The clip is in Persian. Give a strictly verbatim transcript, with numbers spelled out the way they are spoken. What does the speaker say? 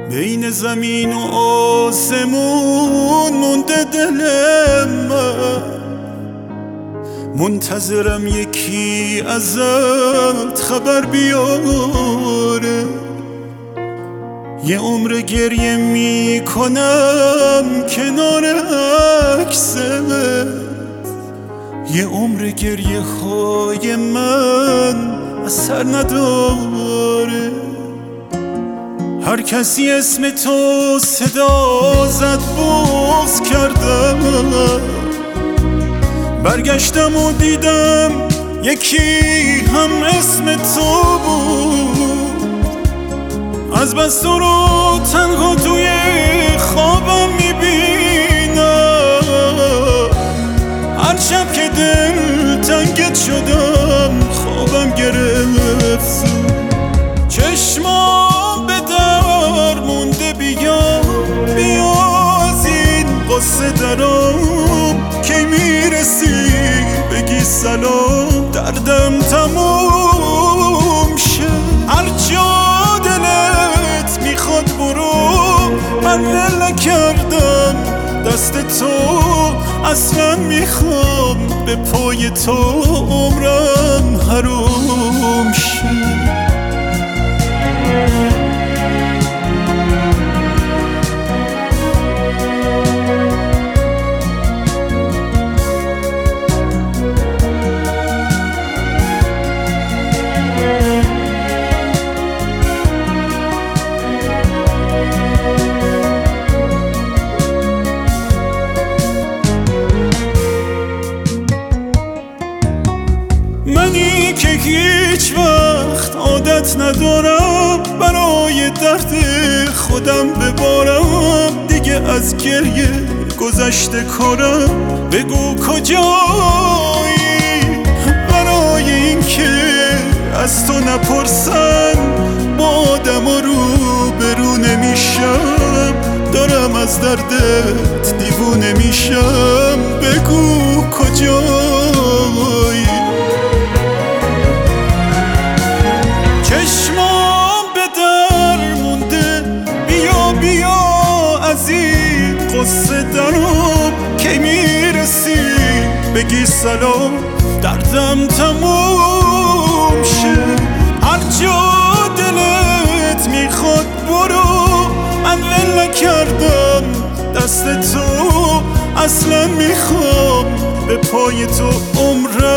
بین زمین و آسمون مونده دل من، منتظرم یکی ازت خبر بیاره. یه عمر گریه میکنم کنار عکست، یه عمر گریه های من اثر نداره. هر کسی اسم تو صدا زد بغض کردم، برگشتم و دیدم یکی هم اسم تو بود. از بس تو رو تنها توی خوابم میبینم، هر شب که دل تنگت شدم خوابم گرفت. چشمام به در مونده، بیا بیا از این قصه درام. کی میرسی بگی سلام، دردم تموم شه. هر جا دلت میخواد برو، من ول نکردم دست تو. اصلا میخوام به پای تو عمرم حروم شه. منی که هیچ وقت عادت ندارم برای درد خودم ببارم. دیگه از گریه گذشته کارم، بگو کجایی برای این که از تو نپرسن. با آدم رو برو نمیشم، دارم از دردت دیوونه میشم. بگو کجایی. چشمام به در مونده، بیا بیا از این قصه درام. کی میرسی بگی سلام، دردم تموم شه. هر جا دلت میخواد برو، من ول نکردم دست تو. اصلا میخوام به پای تو عمرم